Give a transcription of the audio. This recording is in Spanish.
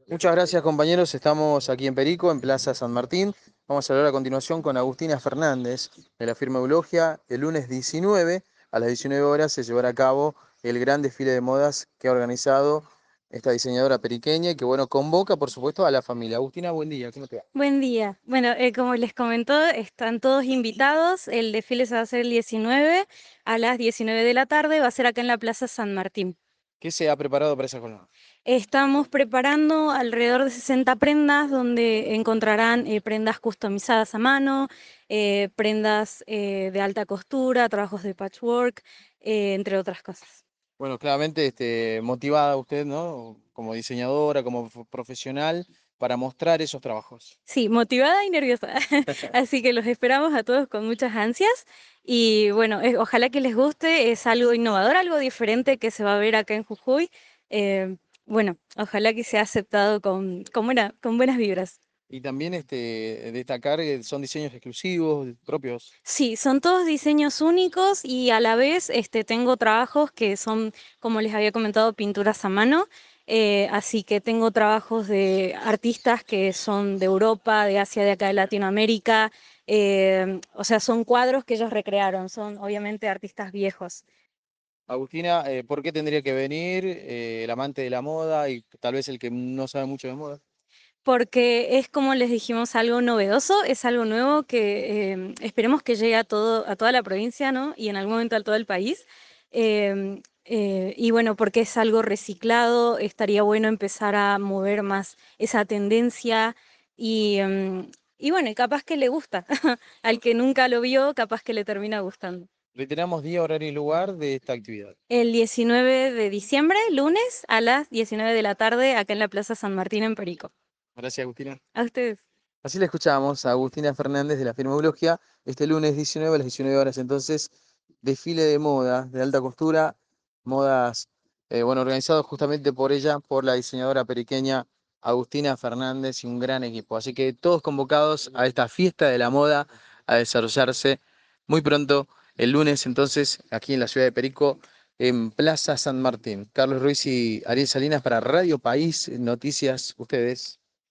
Muchas gracias, compañeros. Estamos aquí en Perico, en Plaza San Martín. Vamos a hablar a continuación con Agustina Fernández, de la firma Eulogia. El lunes 19, a las 19 horas, se llevará a cabo el gran desfile de modas que ha organizado esta diseñadora periqueña y que, bueno, convoca, por supuesto, a la familia. Agustina, buen día. ¿Cómo te va? Buen día. Bueno, como les comentó, están todos invitados. El desfile se va a hacer el 19 a las 19 de la tarde. Va a ser acá en la Plaza San Martín. ¿Qué se ha preparado para esa jornada? Estamos preparando alrededor de 60 prendas donde encontrarán prendas customizadas a mano, prendas de alta costura, trabajos de patchwork, entre otras cosas. Bueno, claramente motivada usted, ¿no? Como diseñadora, como profesional, para mostrar esos trabajos. Sí, motivada y nerviosa. Así que los esperamos a todos con muchas ansias. Y bueno, ojalá que les guste. Es algo innovador, algo diferente que se va a ver acá en Jujuy. Eh, bueno, ojalá que sea aceptado con buenas vibras. Y también destacar que son diseños exclusivos, propios. Sí, son todos diseños únicos y a la vez tengo trabajos que son, como les había comentado, pinturas a mano. Así que tengo trabajos de artistas que son de Europa, de Asia, de acá de Latinoamérica. O sea, son cuadros que ellos recrearon, son obviamente artistas viejos. Agustina, ¿por qué tendría que venir el amante de la moda y tal vez el que no sabe mucho de moda? Porque es como les dijimos, algo novedoso, es algo nuevo que esperemos que llegue a toda la provincia, ¿no? Y en algún momento a todo el país. Y bueno, porque es algo reciclado, estaría bueno empezar a mover más esa tendencia y bueno, y capaz que le gusta. Al que nunca lo vio, capaz que le termina gustando. Reiteramos día, horario y lugar de esta actividad. El 19 de diciembre, lunes, a las 19 de la tarde, acá en la Plaza San Martín en Perico. Gracias, Agustina. A ustedes. Así la escuchamos a Agustina Fernández de la firma Eulogia, este lunes 19 a las 19 horas. Entonces, desfile de moda, de alta costura, modas, bueno, organizado justamente por ella, por la diseñadora periqueña Agustina Fernández y un gran equipo. Así que todos convocados a esta fiesta de la moda a desarrollarse muy pronto, el lunes, entonces, aquí en la ciudad de Perico, en Plaza San Martín. Carlos Ruiz y Ariel Salinas para Radio País Noticias, ustedes.